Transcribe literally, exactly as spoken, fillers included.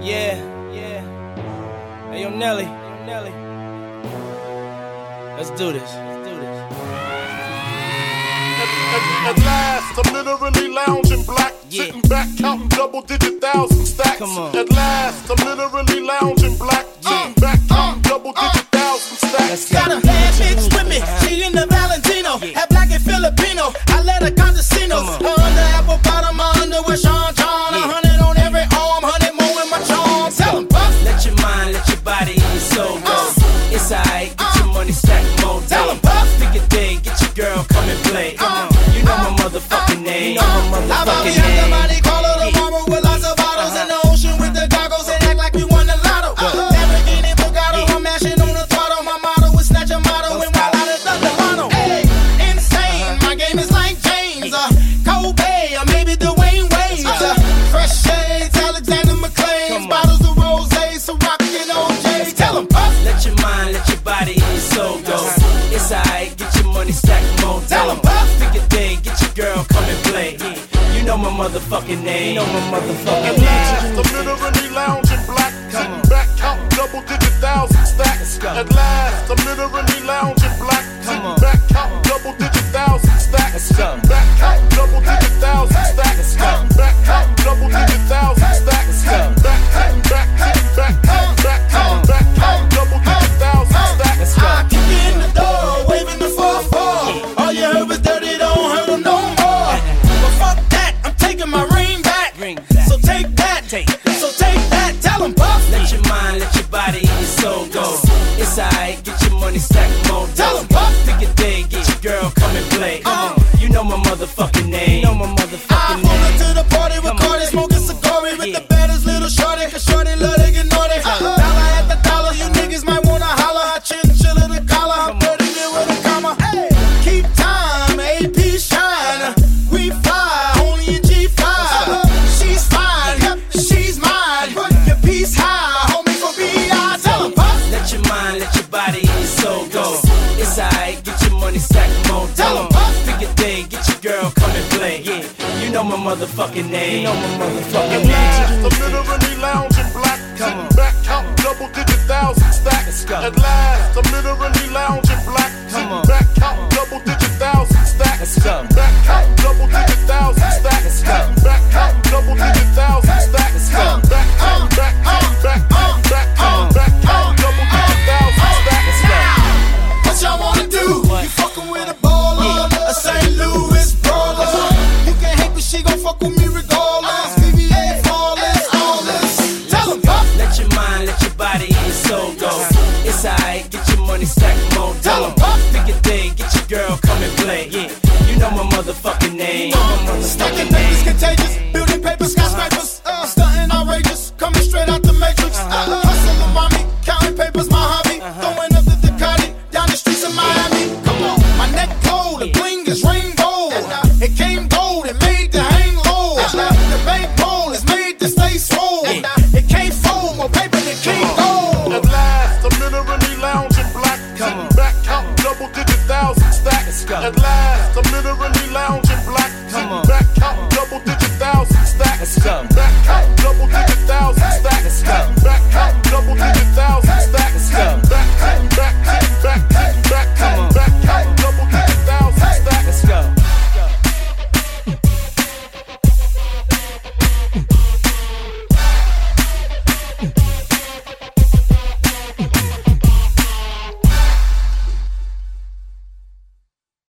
Yeah, yeah. Hey, yo, Nelly. Yo, Nelly. Let's do this. Let's do this. At, at, at last, I'm literally lounging black, Yeah. sitting back, counting double-digit thousand stacks. Come on. At last, I'm literally lounging black, sitting Uh, back, counting uh, double-digit thousand stacks. Let's go. Got a bad bitch with me, she in the Valentino. Yeah. Half black and Filipino, I let her casinos. Come on. Her under apple bottom, my underwear Sean John. A Yeah. hundred on every arm, hundred more in my charm. Tell 'em, Buff. Let your mind, let your body and your soul go. Uh, It's alright, get your money, stack more Tell day. 'em, Buff. Pick a day, get your girl, come and play. Uh, You know my motherfucking name. You know my How about we motherfucking have the name. body caller tomorrow with lots of bottles in the ocean with the goggles and act like we won the lotto. Lamborghini Bugatti, I'm mashing on the throttle. My motto is snatch a motto and wild out of the Delano. Hey, insane, my game is like James, uh, Kobe, or maybe Dwayne Wade. Uh, fresh shades, Alexander McLean, Come on. bottles of rosé, Ciroc and O J. Tell 'em, Puff. Let your mind, let your body and your soul go. It's alright, get your money, stack more day. Tell 'em, Puff. Pick a day, get your girl, come and play. You know my motherfucking name. You know my At motherfucking last, name. I'm literally lounging black, Come sitting on. back, counting double-digit thousand stacks. Let's go. At last, I'm literally lounging black, Come sitting on. back, counting double-digit thousand stacks. Let's go. Sitting back, counting double-digit thousand stacks. Let's go. Sitting back, counting double-digit thousand stacks. Let's go. Sitting back, sitting back, sitting back, sitting back, sitting back, counting double-digit thousand stacks. Let's go. I kick in the door, waving the four four. All you heard was dirty, don't hurt 'em no more. But fuck that, I'm taking my ring back. Ring back. So take that, Take that. so take that. Tell 'em, Puff. Let your mind, let your body and your soul go. It's alright, get your money, stack more Tell 'em, dough. Puff. Pick a day, get your girl, come and play. Uh. You know my motherfucking name. You know my I motherfucking pull name. into the party with Come on. Cardi, smoking Sagari with Yeah. the baddest little shorty, cause shorty love to get naughty. Dollar at the dollar, you niggas might wanna holler. I chinchilla the collar, I'm Come on. dirty there with a comma. Hey, keep time, A P shine. We fly, only in G five. She's fine, she's mine. Put your piece high, homie, for B I. Tell 'em, Puff. Let your mind, let your body and your soul go. It's alright, get your money, stack more Tell 'em, dough. Puff. Pick a day, get your girl, come and play. You know my motherfucking name. You know my At motherfucking last, I'm name. literally lounging black, Come sitting on. back, counting double-digit thousand stacks. Let's go. At last, I'm literally lounging black, Come sitting on. back, counting double-digit thousand stacks. Let's go. Sitting back, counting double-digit thousand stacks. Let's go. Sitting back, counting double-digit thousand stacks. Let's go. Sitting back, sitting back, sitting back, sitting back, sitting back, counting double-digit thousand stacks. Let's go. What y'all wanna do? What? You fucking with a baller, a Saint Louis brawler. You can hate, but she gon' fuck with me regardless. V V A flawless, all this. Tell 'em, Puff. Let your mind, let your body and your soul go. It's alright, get your money, stack more Tell 'em, dough. Puff. Pick a day, get your girl, come and play. You know my motherfucking name. You know my Stuck in motherfucking the name.